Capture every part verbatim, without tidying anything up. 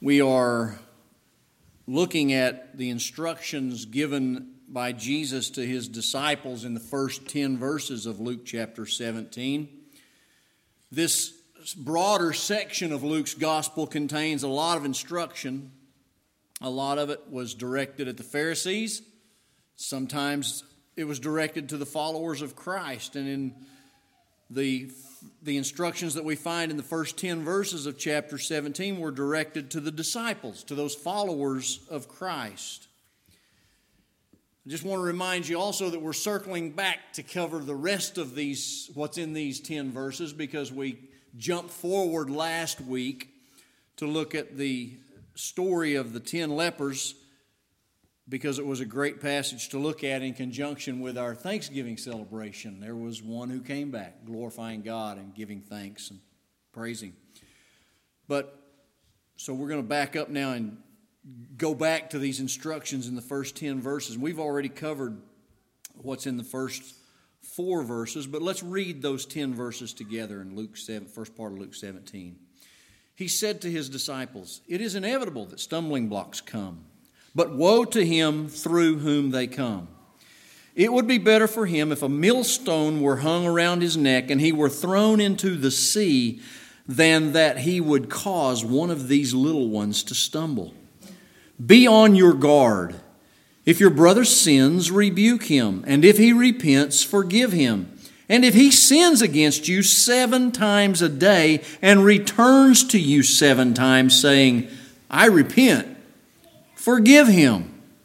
We are looking at the instructions given by Jesus to his disciples in the first ten verses of Luke chapter seventeen. This broader section of Luke's gospel contains a lot of instruction. A lot of it was directed at the Pharisees. Sometimes it was directed to the followers of Christ. And in the The instructions that we find in the first ten verses of chapter seventeen were directed to the disciples, to those followers of Christ. I just want to remind you also that we're circling back to cover the rest of these, what's in these ten verses, because we jumped forward last week to look at the story of the ten lepers, because it was a great passage to look at in conjunction with our Thanksgiving celebration. There was one who came back, glorifying God and giving thanks and praising. But, so we're going to back up now and go back to these instructions in the first ten verses. We've already covered what's in the first four verses, but let's read those ten verses together in Luke seven, first part of Luke seventeen. He said to his disciples, "It is inevitable that stumbling blocks come, but woe to him through whom they come. It would be better for him if a millstone were hung around his neck and he were thrown into the sea than that he would cause one of these little ones to stumble. Be on your guard. If your brother sins, rebuke him, and if he repents, forgive him. And if he sins against you seven times a day and returns to you seven times saying, 'I repent,' forgive him."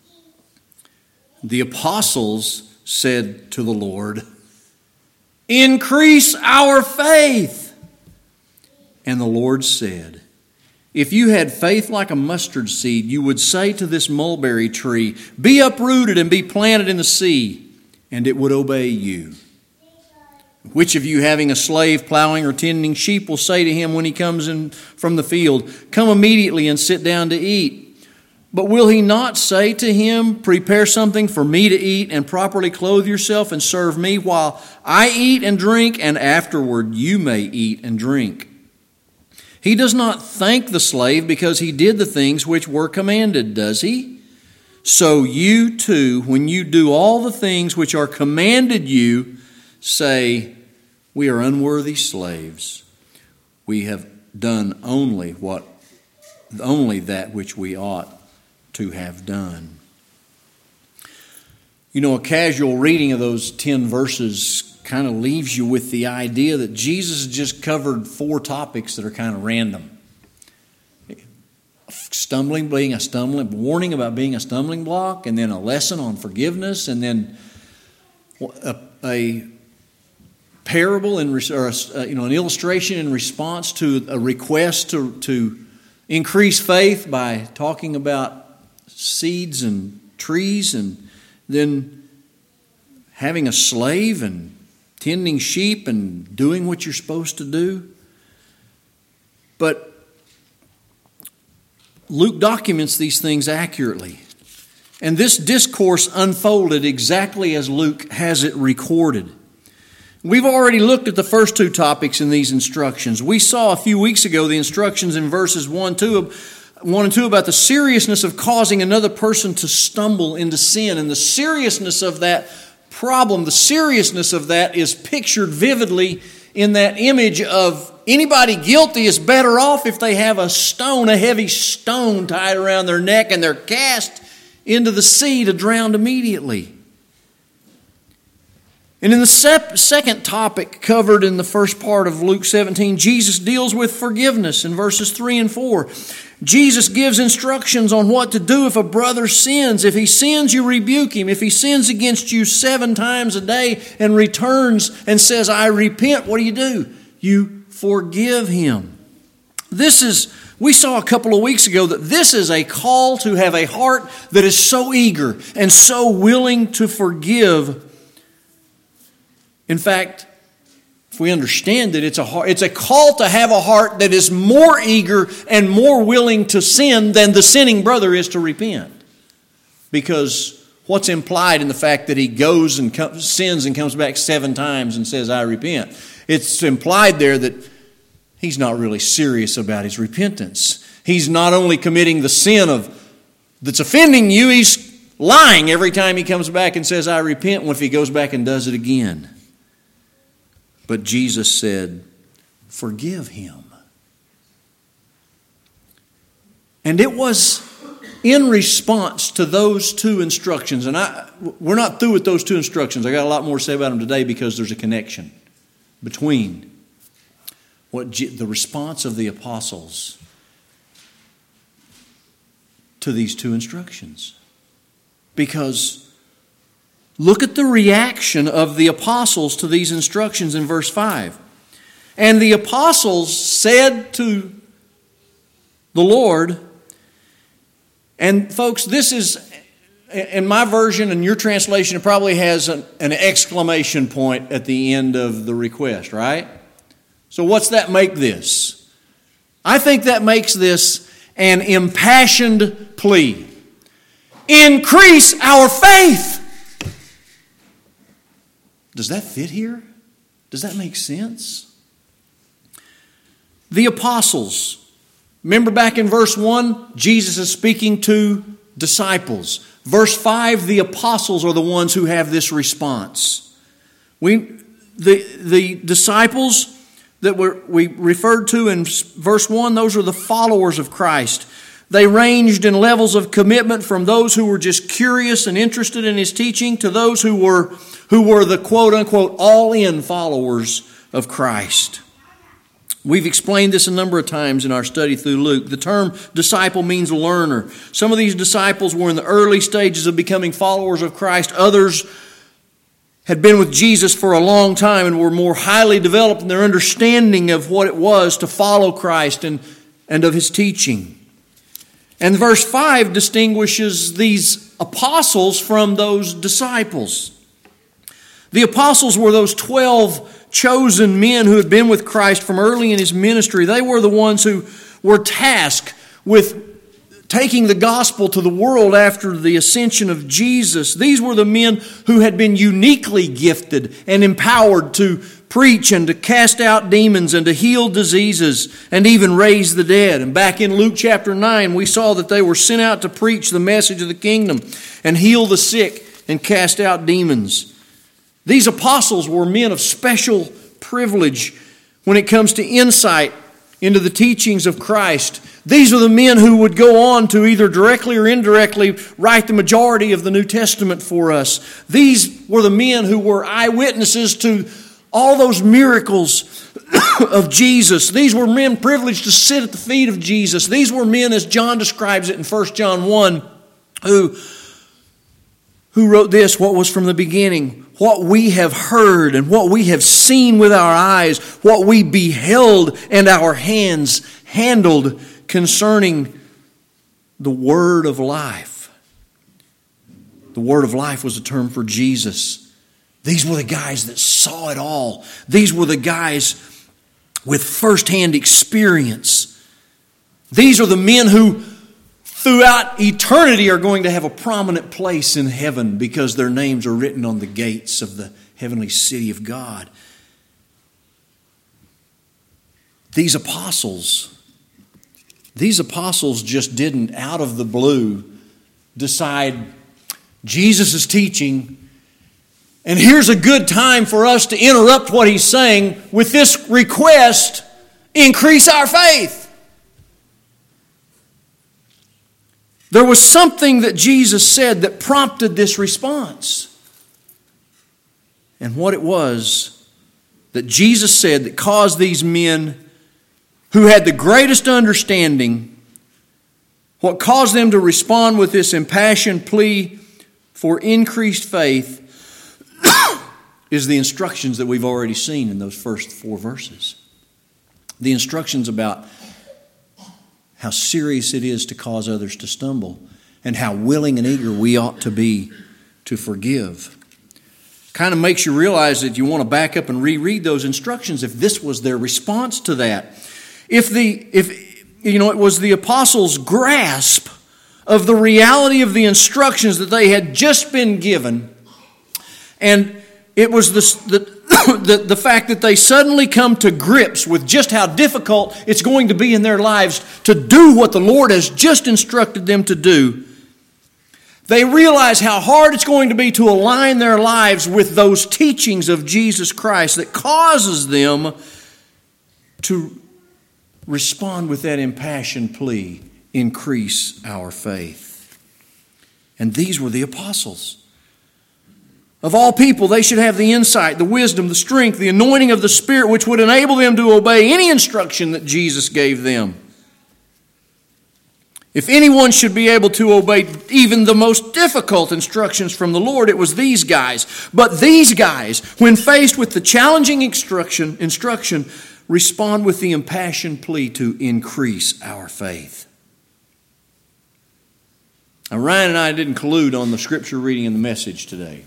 The apostles said to the Lord, "Increase our faith." And the Lord said, "If you had faith like a mustard seed, you would say to this mulberry tree, 'Be uprooted and be planted in the sea,' and it would obey you. Which of you, having a slave plowing or tending sheep, will say to him when he comes in from the field, 'Come immediately and sit down to eat'? But will he not say to him, 'Prepare something for me to eat and properly clothe yourself and serve me while I eat and drink, and afterward you may eat and drink'? He does not thank the slave because he did the things which were commanded, does he? So you too, when you do all the things which are commanded you, say, 'We are unworthy slaves. We have done only what, only that which we ought to have done.'" You know, a casual reading of those ten verses kind of leaves you with the idea that Jesus just covered four topics that are kind of random. Stumbling, being a stumbling, warning about being a stumbling block, and then a lesson on forgiveness, and then a, a parable in, or a, you know, an illustration in response to a request to, to increase faith by talking about seeds and trees, and then having a slave and tending sheep and doing what you're supposed to do. But Luke documents these things accurately. And this discourse unfolded exactly as Luke has it recorded. We've already looked at the first two topics in these instructions. We saw a few weeks ago the instructions in verses one, two, one and two about the seriousness of causing another person to stumble into sin. And the seriousness of that problem, the seriousness of that is pictured vividly in that image of anybody guilty is better off if they have a stone, a heavy stone tied around their neck, and they're cast into the sea to drown immediately. And in the sep- second topic covered in the first part of Luke seventeen, Jesus deals with forgiveness in verses three and four. Jesus gives instructions on what to do if a brother sins. If he sins, you rebuke him. If he sins against you seven times a day and returns and says, "I repent," what do you do? You forgive him. This is, we saw a couple of weeks ago that this is a call to have a heart that is so eager and so willing to forgive. In fact, if we understand it, it's a heart, it's a call to have a heart that is more eager and more willing to sin than the sinning brother is to repent. Because what's implied in the fact that he goes and comes, sins and comes back seven times and says, "I repent"? It's implied there that he's not really serious about his repentance. He's not only committing the sin of that's offending you, he's lying every time he comes back and says, I repent, when if he goes back and does it again. But Jesus said, forgive him. And it was in response to those two instructions, and I, we're not through with those two instructions. I got a lot more to say about them today because there's a connection between what the response of the apostles to these two instructions. Because look at the reaction of the apostles to these instructions in verse five. And the apostles said to the Lord, and folks, this is, in my version and your translation, it probably has an, an exclamation point at the end of the request, right? So what's that make this? I think that makes this an impassioned plea. Increase our faith. Does that fit here? Does that make sense? The apostles. Remember back in verse one, Jesus is speaking to disciples. Verse five, the apostles are the ones who have this response. We, the, the disciples that were, we referred to in verse one, those are the followers of Christ. They ranged in levels of commitment from those who were just curious and interested in his teaching to those who were, who were the quote-unquote all-in followers of Christ. We've explained this a number of times in our study through Luke. The term disciple means learner. Some of these disciples were in the early stages of becoming followers of Christ. Others had been with Jesus for a long time and were more highly developed in their understanding of what it was to follow Christ and, and of his teaching. And verse five distinguishes these apostles from those disciples. The apostles were those twelve chosen men who had been with Christ from early in his ministry. They were the ones who were tasked with taking the gospel to the world after the ascension of Jesus. These were the men who had been uniquely gifted and empowered to preach and to cast out demons and to heal diseases and even raise the dead. And back in Luke chapter nine, we saw that they were sent out to preach the message of the kingdom and heal the sick and cast out demons. These apostles were men of special privilege when it comes to insight into the teachings of Christ. These are the men who would go on to either directly or indirectly write the majority of the New Testament for us. These were the men who were eyewitnesses to all those miracles of Jesus. These were men privileged to sit at the feet of Jesus. These were men, as John describes it in First John one, who, who wrote this, what was from the beginning, what we have heard and what we have seen with our eyes, what we beheld and our hands handled concerning the word of life. The word of life was a term for Jesus. These were the guys that saw it all. These were the guys with firsthand experience. These are the men who throughout eternity are going to have a prominent place in heaven because their names are written on the gates of the heavenly city of God. These apostles, these apostles just didn't, out of the blue, decide Jesus is teaching, and here's a good time for us to interrupt what he's saying with this request, increase our faith. There was something that Jesus said that prompted this response. And what it was that Jesus said that caused these men who had the greatest understanding, what caused them to respond with this impassioned plea for increased faith is the instructions that we've already seen in those first four verses. The instructions about how serious it is to cause others to stumble and how willing and eager we ought to be to forgive. Kind of makes you realize that you want to back up and reread those instructions if this was their response to that. If the if you know it was the apostles' grasp of the reality of the instructions that they had just been given, and it was the, the the, the fact that they suddenly come to grips with just how difficult it's going to be in their lives to do what the Lord has just instructed them to do, they realize how hard it's going to be to align their lives with those teachings of Jesus Christ that causes them to respond with that impassioned plea, increase our faith. And these were the apostles. Of all people, they should have the insight, the wisdom, the strength, the anointing of the Spirit, which would enable them to obey any instruction that Jesus gave them. If anyone should be able to obey even the most difficult instructions from the Lord, it was these guys. But these guys, when faced with the challenging instruction, instruction, respond with the impassioned plea to increase our faith. Now, Ryan and I didn't collude on the scripture reading and the message today.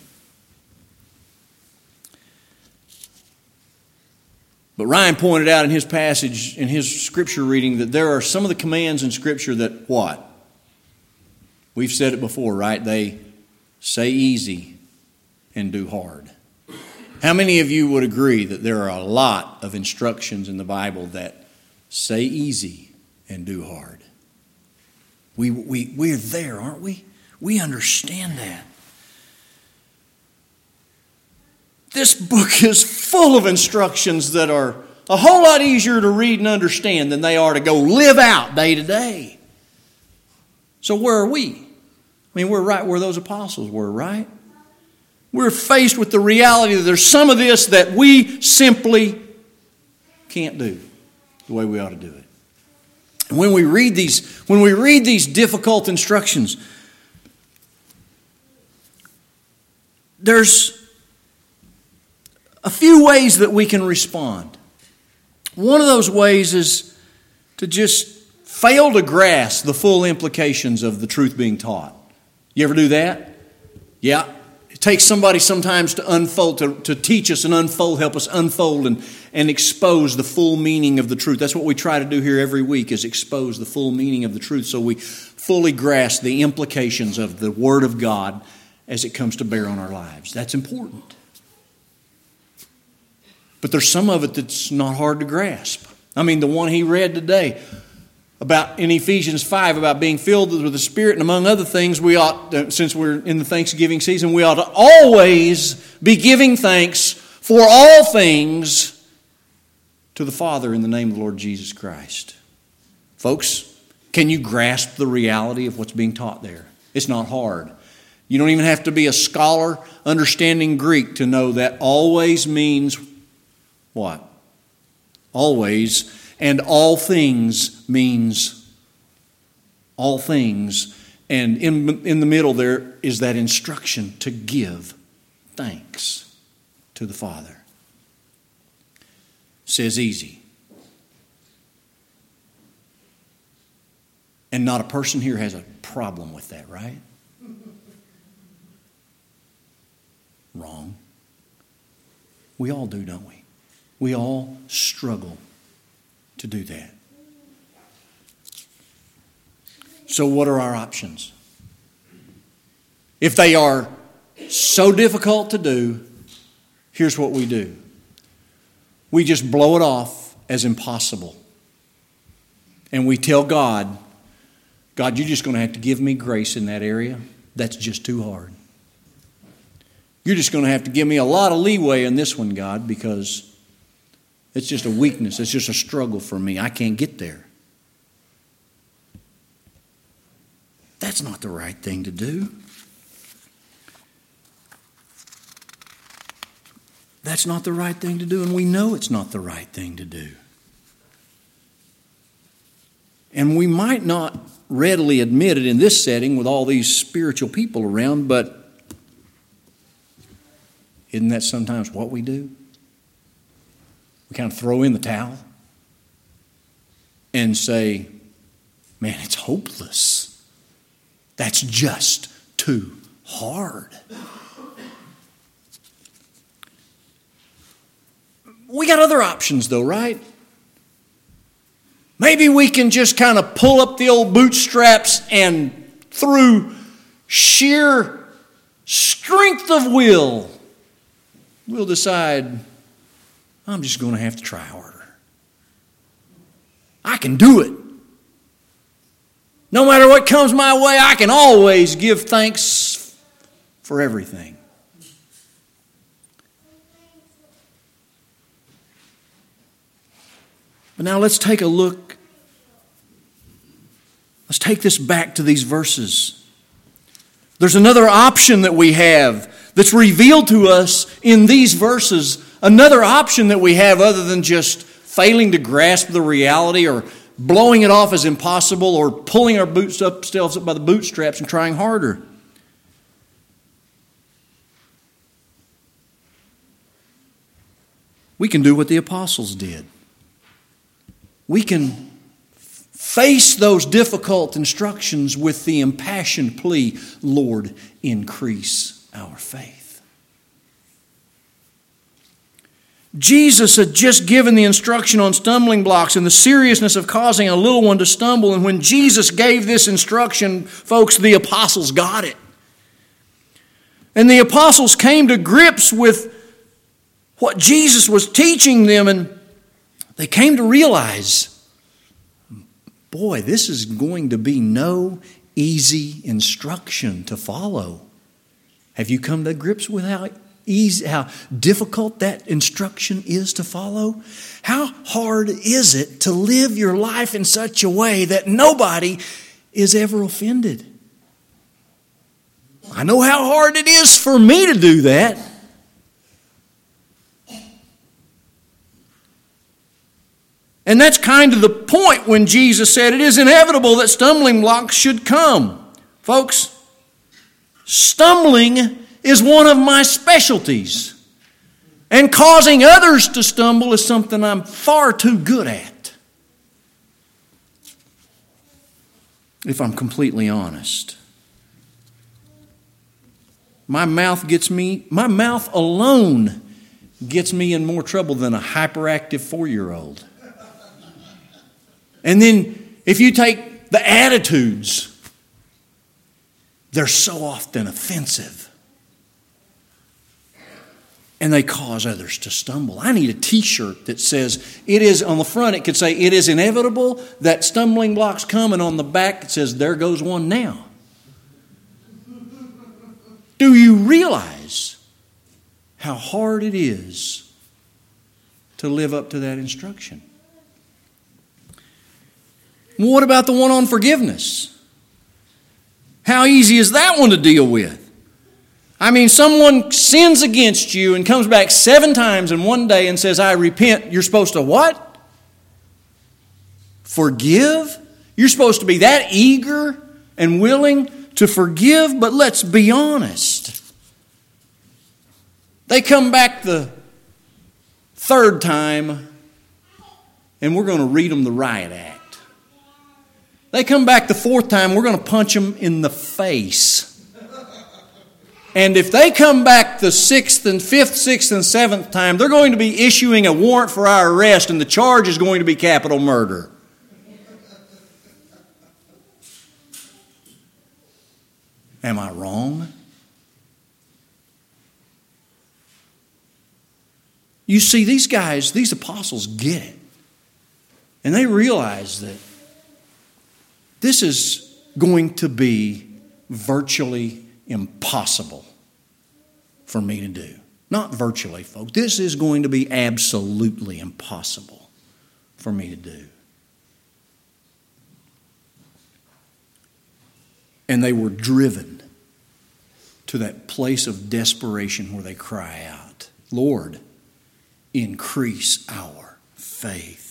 But Ryan pointed out in his passage, in his scripture reading, that there are some of the commands in Scripture that what? We've said it before, right? They say easy and do hard. How many of you would agree that there are a lot of instructions in the Bible that say easy and do hard? We, we, we're there, aren't we? We understand that. This book is full of instructions that are a whole lot easier to read and understand than they are to go live out day to day. So where are we? I mean, we're right where those apostles were, right? We're faced with the reality that there's some of this that we simply can't do the way we ought to do it. And when we read these, when we read these difficult instructions, there's a few ways that we can respond. One of those ways is to just fail to grasp the full implications of the truth being taught. You ever do that? Yeah. It takes somebody sometimes to unfold, to, to teach us and unfold, help us unfold and, and expose the full meaning of the truth. That's what we try to do here every week, is expose the full meaning of the truth so we fully grasp the implications of the Word of God as it comes to bear on our lives. That's important. But there's some of it that's not hard to grasp. I mean, the one he read today about in Ephesians five about being filled with the Spirit, and among other things, we ought, since we're in the Thanksgiving season, we ought to always be giving thanks for all things to the Father in the name of the Lord Jesus Christ. Folks, can you grasp the reality of what's being taught there? It's not hard. You don't even have to be a scholar understanding Greek to know that always means what? Always. And all things means all things. And in, in the middle there is that instruction to give thanks to the Father. Says easy. And not a person here has a problem with that, right? Wrong. We all do, don't we? We all struggle to do that. So what are our options? If they are so difficult to do, here's what we do. We just blow it off as impossible. And we tell God, God, you're just going to have to give me grace in that area. That's just too hard. You're just going to have to give me a lot of leeway in this one, God, because it's just a weakness. It's just a struggle for me. I can't get there. That's not the right thing to do. That's not the right thing to do, and we know it's not the right thing to do. And we might not readily admit it in this setting with all these spiritual people around, but isn't that sometimes what we do? We kind of throw in the towel and say, man, it's hopeless. That's just too hard. We got other options though, right? Maybe we can just kind of pull up the old bootstraps and through sheer strength of will, we'll decide I'm just going to have to try harder. I can do it. No matter what comes my way, I can always give thanks for everything. But now let's take a look. Let's take this back to these verses. There's another option that we have that's revealed to us in these verses. Another option that we have other than just failing to grasp the reality or blowing it off as impossible or pulling our boots up, ourselves up by the bootstraps and trying harder. We can do what the apostles did. We can face those difficult instructions with the impassioned plea, Lord, increase our faith. Jesus had just given the instruction on stumbling blocks and the seriousness of causing a little one to stumble. And when Jesus gave this instruction, folks, the apostles got it. And the apostles came to grips with what Jesus was teaching them, and they came to realize, boy, this is going to be no easy instruction to follow. Have you come to grips with how easy, how difficult that instruction is to follow? How hard is it to live your life in such a way that nobody is ever offended? I know how hard it is for me to do that. And that's kind of the point when Jesus said it is inevitable that stumbling blocks should come. Folks, stumbling is one of my specialties. And causing others to stumble is something I'm far too good at. If I'm completely honest. My mouth gets me, my mouth alone gets me in more trouble than a hyperactive four-year-old. And then if you take the attitudes, they're so often offensive. And they cause others to stumble. I need a t-shirt that says, it is, on the front it could say, it is inevitable that stumbling blocks come, and on the back it says, there goes one now. Do you realize how hard it is to live up to that instruction? What about the one on forgiveness? How easy is that one to deal with? I mean, someone sins against you and comes back seven times in one day and says, I repent. You're supposed to what? Forgive? You're supposed to be that eager and willing to forgive? But let's be honest. They come back the third time and we're going to read them the riot act. They come back the fourth time, we're going to punch them in the face. And if they come back the sixth and fifth, sixth and seventh time, they're going to be issuing a warrant for our arrest, and the charge is going to be capital murder. Am I wrong? You see, these guys, these apostles get it. And they realize that this is going to be virtually impossible for me to do. Not virtually, folks. This is going to be absolutely impossible for me to do. And they were driven to that place of desperation where they cry out, Lord, increase our faith.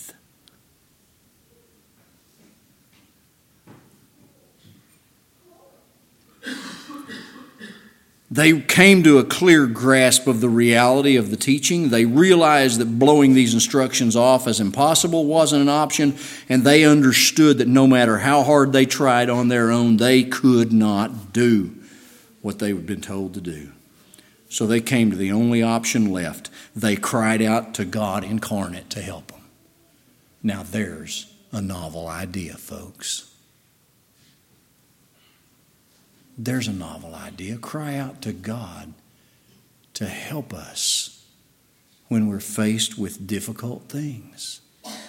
They came to a clear grasp of the reality of the teaching. They realized that blowing these instructions off as impossible wasn't an option, and they understood that no matter how hard they tried on their own, they could not do what they had been told to do. So they came to the only option left. They cried out to God incarnate to help them. Now there's a novel idea, folks. There's a novel idea. Cry out to God to help us when we're faced with difficult things.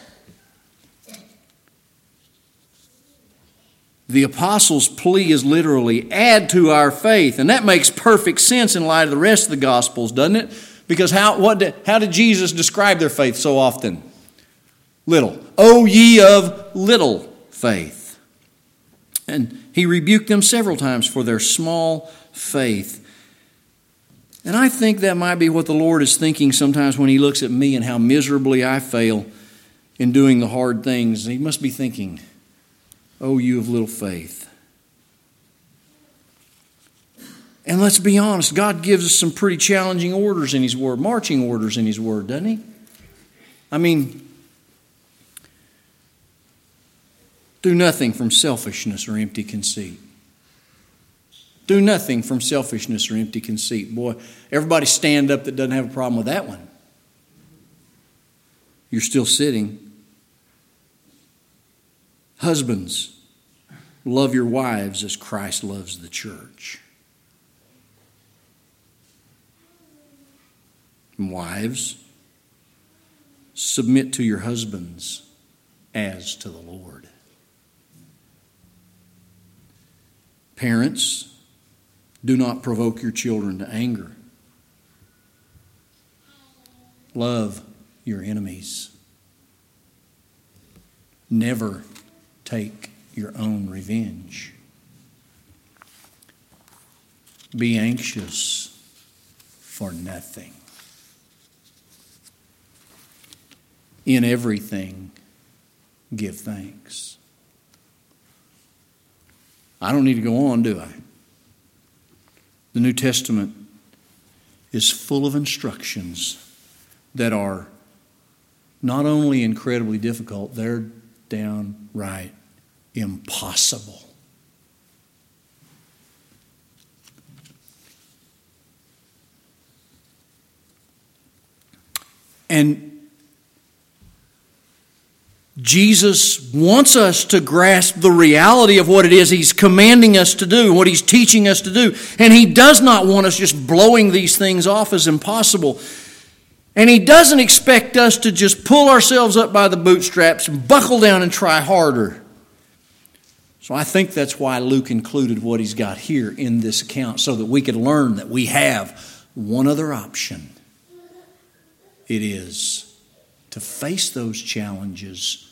The apostles' plea is literally, add to our faith. And that makes perfect sense in light of the rest of the Gospels, doesn't it? Because how, what did, how did Jesus describe their faith so often? Little. O ye of little faith. And he rebuked them several times for their small faith. And I think that might be what the Lord is thinking sometimes when he looks at me and how miserably I fail in doing the hard things. He must be thinking, oh, you of little faith. And let's be honest, God gives us some pretty challenging orders in His Word, marching orders in His Word, doesn't He? I mean, do nothing from selfishness or empty conceit. Do nothing from selfishness or empty conceit. Boy, everybody stand up that doesn't have a problem with that one. You're still sitting. Husbands, love your wives as Christ loves the church. And wives, submit to your husbands as to the Lord. Parents, do not provoke your children to anger. Love your enemies. Never take your own revenge. Be anxious for nothing. In everything, give thanks. I don't need to go on, do I? The New Testament is full of instructions that are not only incredibly difficult, they're downright impossible. And Jesus wants us to grasp the reality of what it is He's commanding us to do, what He's teaching us to do. And He does not want us just blowing these things off as impossible. And He doesn't expect us to just pull ourselves up by the bootstraps and buckle down and try harder. So I think that's why Luke included what he's got here in this account, so that we could learn that we have one other option. It is to face those challenges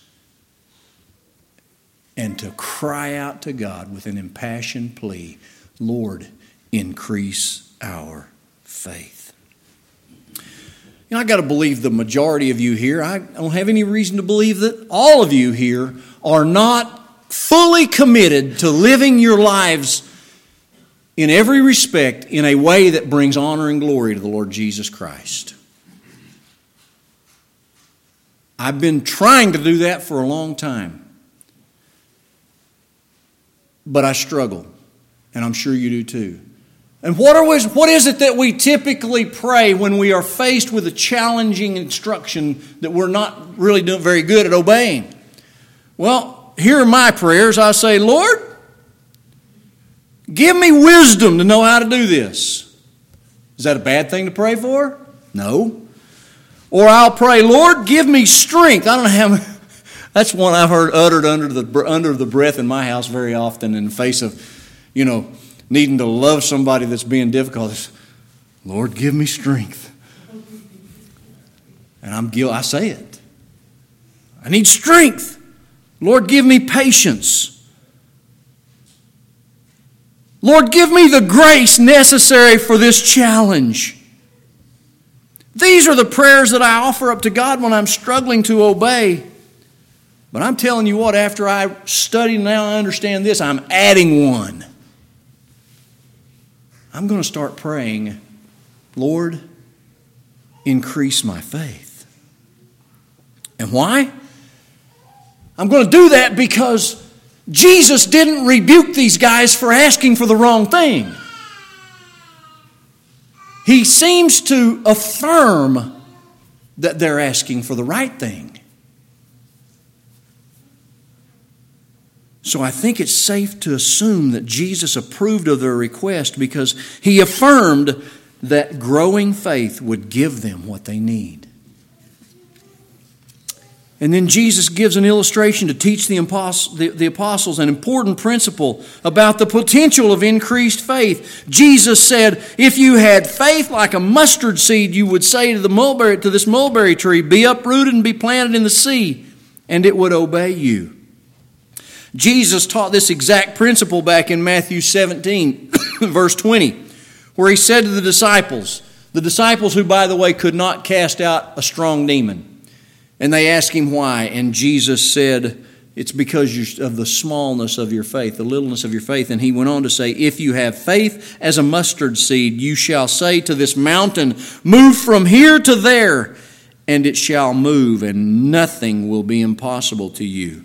and to cry out to God with an impassioned plea, Lord, increase our faith. You know, I got to believe the majority of you here, I don't have any reason to believe that all of you here are not fully committed to living your lives in every respect in a way that brings honor and glory to the Lord Jesus Christ. I've been trying to do that for a long time. But I struggle, and I'm sure you do too. And what are we, what is it that we typically pray when we are faced with a challenging instruction that we're not really doing very good at obeying? Well, here are my prayers. I say, Lord, give me wisdom to know how to do this. Is that a bad thing to pray for? No. Or I'll pray, Lord, give me strength. I don't know how. That's one I've heard uttered under the under the breath in my house very often in the face of, you know, needing to love somebody that's being difficult. It's, Lord, give me strength. And I'm guilty. I say it. I need strength. Lord, give me patience. Lord, give me the grace necessary for this challenge. These are the prayers that I offer up to God when I'm struggling to obey. But I'm telling you what, after I study now I understand this, I'm adding one. I'm going to start praying, Lord, increase my faith. And why? I'm going to do that because Jesus didn't rebuke these guys for asking for the wrong thing. He seems to affirm that they're asking for the right thing. So I think it's safe to assume that Jesus approved of their request because He affirmed that growing faith would give them what they need. And then Jesus gives an illustration to teach the apostles an important principle about the potential of increased faith. Jesus said, if you had faith like a mustard seed, you would say to the mulberry, to this mulberry tree, be uprooted and be planted in the sea, and it would obey you. Jesus taught this exact principle back in Matthew seventeen, verse twenty, where he said to the disciples, the disciples who, by the way, could not cast out a strong demon, and they asked him why, and Jesus said, it's because of the smallness of your faith, the littleness of your faith. And he went on to say, if you have faith as a mustard seed, you shall say to this mountain, move from here to there, and it shall move, and nothing will be impossible to you.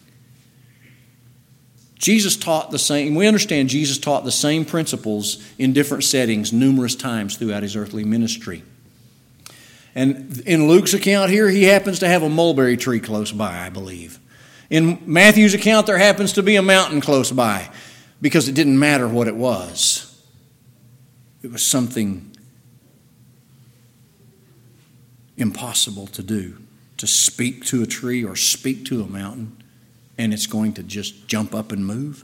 Jesus taught the same, we understand Jesus taught the same principles in different settings numerous times throughout his earthly ministry. And in Luke's account here, he happens to have a mulberry tree close by, I believe. In Matthew's account, there happens to be a mountain close by, because it didn't matter what it was. It was something impossible to do, to speak to a tree or speak to a mountain, and it's going to just jump up and move.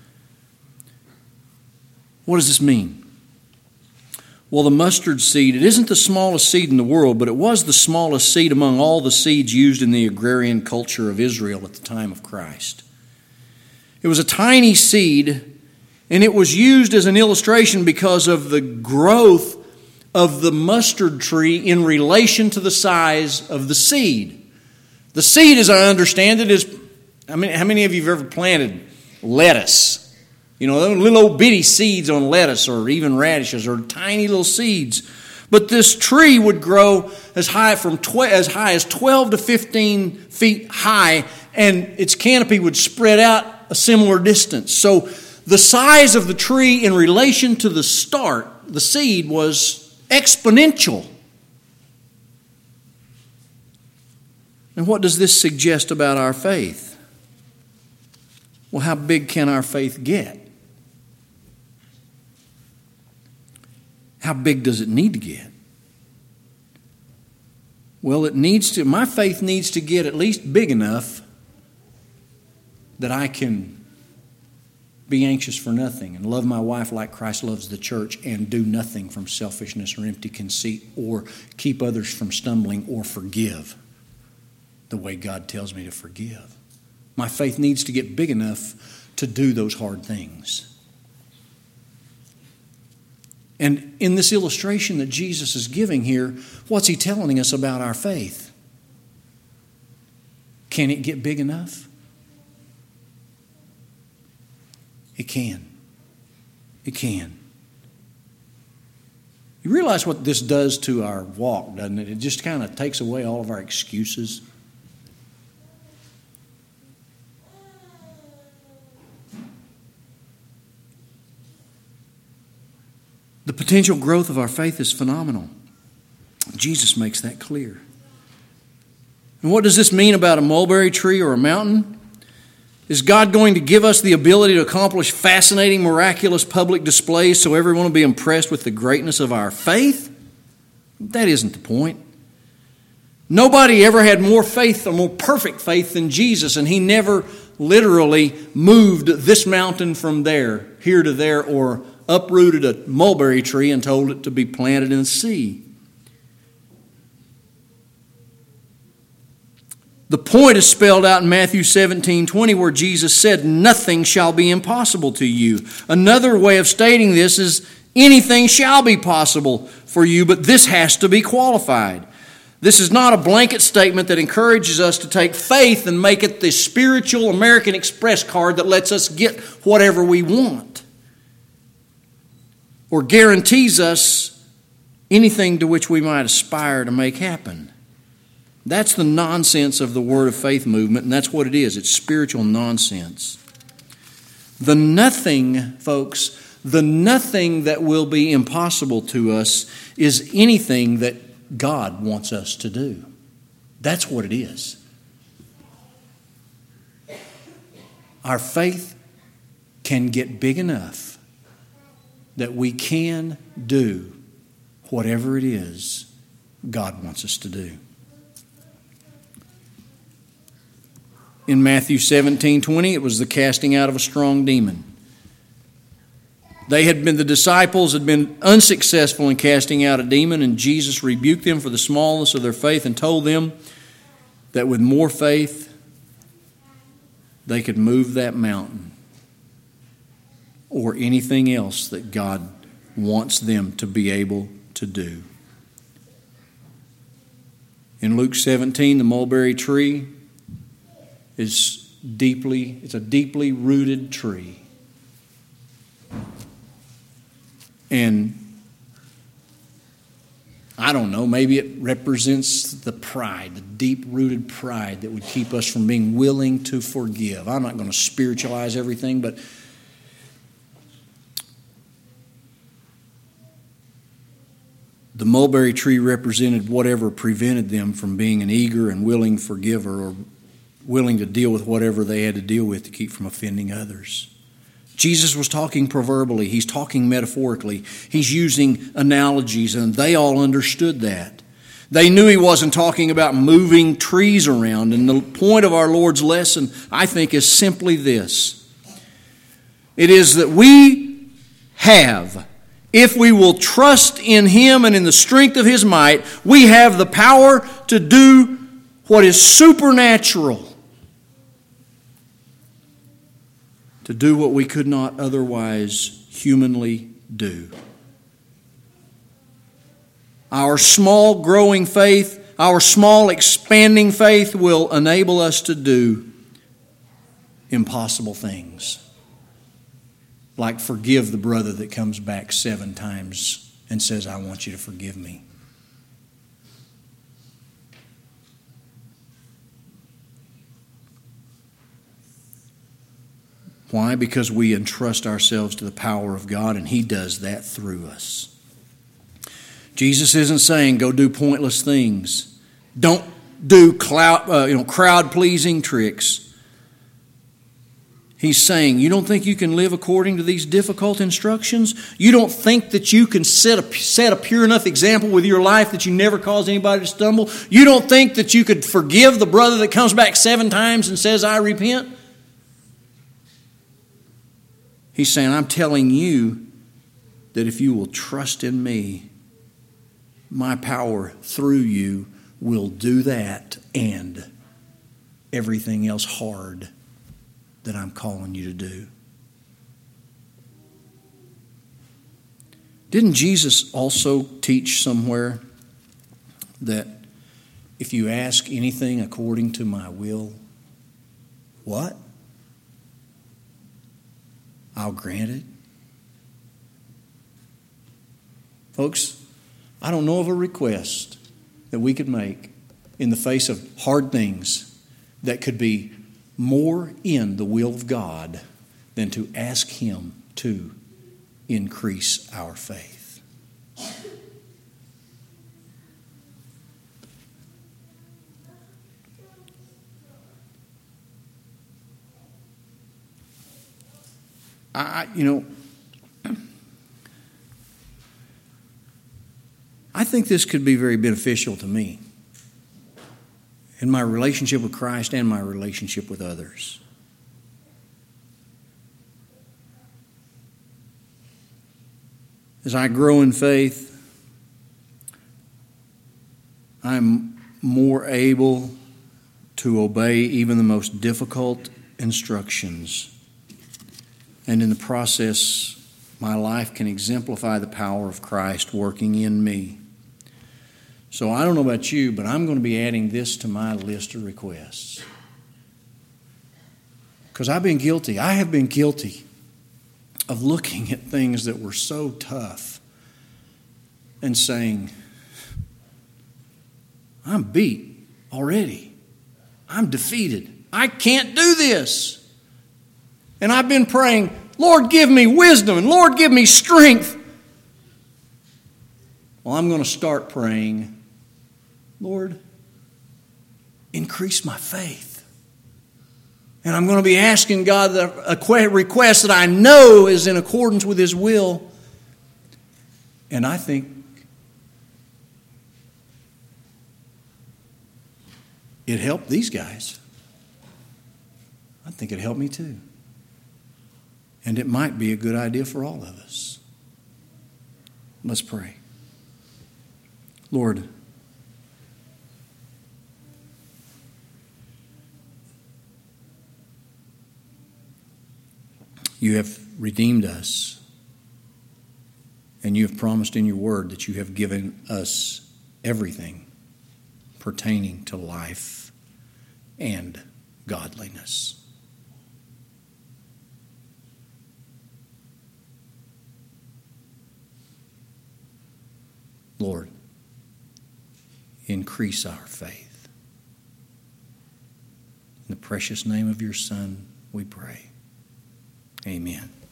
What does this mean? Well, the mustard seed, it isn't the smallest seed in the world, but it was the smallest seed among all the seeds used in the agrarian culture of Israel at the time of Christ. It was a tiny seed, and it was used as an illustration because of the growth of the mustard tree in relation to the size of the seed. The seed, as I understand it, is, I mean, how many of you have ever planted lettuce? You know, those little old bitty seeds on lettuce or even radishes or tiny little seeds. But this tree would grow as high from tw- as high as twelve to fifteen feet high, and its canopy would spread out a similar distance. So the size of the tree in relation to the start, the seed, was exponential. And what does this suggest about our faith? Well, how big can our faith get? How big does it need to get? Well, it needs to, my faith needs to get at least big enough that I can be anxious for nothing and love my wife like Christ loves the church and do nothing from selfishness or empty conceit or keep others from stumbling or forgive the way God tells me to forgive. My faith needs to get big enough to do those hard things. And in this illustration that Jesus is giving here, what's he telling us about our faith? Can it get big enough? It can. It can. You realize what this does to our walk, doesn't it? It just kind of takes away all of our excuses. The potential growth of our faith is phenomenal. Jesus makes that clear. And what does this mean about a mulberry tree or a mountain? Is God going to give us the ability to accomplish fascinating, miraculous public displays so everyone will be impressed with the greatness of our faith? That isn't the point. Nobody ever had more faith or more perfect faith than Jesus, and he never literally moved this mountain from there, here to there, or uprooted a mulberry tree and told it to be planted in the sea. The point is spelled out in Matthew seventeen twenty, where Jesus said, nothing shall be impossible to you. Another way of stating this is, anything shall be possible for you, but this has to be qualified. This is not a blanket statement that encourages us to take faith and make it the spiritual American Express card that lets us get whatever we want, or guarantees us anything to which we might aspire to make happen. That's the nonsense of the Word of Faith movement, and that's what it is. It's spiritual nonsense. The nothing, folks, the nothing that will be impossible to us is anything that God wants us to do. That's what it is. Our faith can get big enough that we can do whatever it is God wants us to do. In Matthew seventeen twenty, it was the casting out of a strong demon. They had been, the disciples had been unsuccessful in casting out a demon, and Jesus rebuked them for the smallness of their faith and told them that with more faith, they could move that mountain or anything else that God wants them to be able to do. In Luke seventeen, the mulberry tree is deeply, it's a deeply rooted tree. And I don't know, maybe it represents the pride, the deep-rooted pride that would keep us from being willing to forgive. I'm not going to spiritualize everything, but the mulberry tree represented whatever prevented them from being an eager and willing forgiver, or willing to deal with whatever they had to deal with to keep from offending others. Jesus was talking proverbially. He's talking metaphorically. He's using analogies, and they all understood that. They knew he wasn't talking about moving trees around. And the point of our Lord's lesson, I think, is simply this. It is that we have, if we will trust in Him and in the strength of His might, we have the power to do what is supernatural, to do what we could not otherwise humanly do. Our small growing faith, our small expanding faith will enable us to do impossible things. Like forgive the brother that comes back seven times and says, I want you to forgive me. Why? Because we entrust ourselves to the power of God, and He does that through us. Jesus isn't saying go do pointless things. Don't do cloud, uh, you know, crowd-pleasing tricks. He's saying, you don't think you can live according to these difficult instructions? You don't think that you can set a, set a pure enough example with your life that you never cause anybody to stumble? You don't think that you could forgive the brother that comes back seven times and says, I repent? He's saying, I'm telling you that if you will trust in me, my power through you will do that and everything else hard that I'm calling you to do. Didn't Jesus also teach somewhere that if you ask anything according to my will, what? I'll grant it. Folks, I don't know of a request that we could make in the face of hard things that could be more in the will of God than to ask Him to increase our faith. I, you know, I think this could be very beneficial to me in my relationship with Christ and my relationship with others. As I grow in faith, I'm more able to obey even the most difficult instructions. And in the process, my life can exemplify the power of Christ working in me. So I don't know about you, but I'm going to be adding this to my list of requests. Because I've been guilty. I have been guilty of looking at things that were so tough and saying, I'm beat already. I'm defeated. I can't do this. And I've been praying, Lord, give me wisdom and Lord, give me strength. Well, I'm going to start praying, Lord, increase my faith. And I'm going to be asking God a request that I know is in accordance with His will. And I think it helped these guys. I think it helped me too. And it might be a good idea for all of us. Let's pray. Lord, you have redeemed us, and you have promised in your word that you have given us everything pertaining to life and godliness. Lord, increase our faith. In the precious name of your Son, we pray. Amen.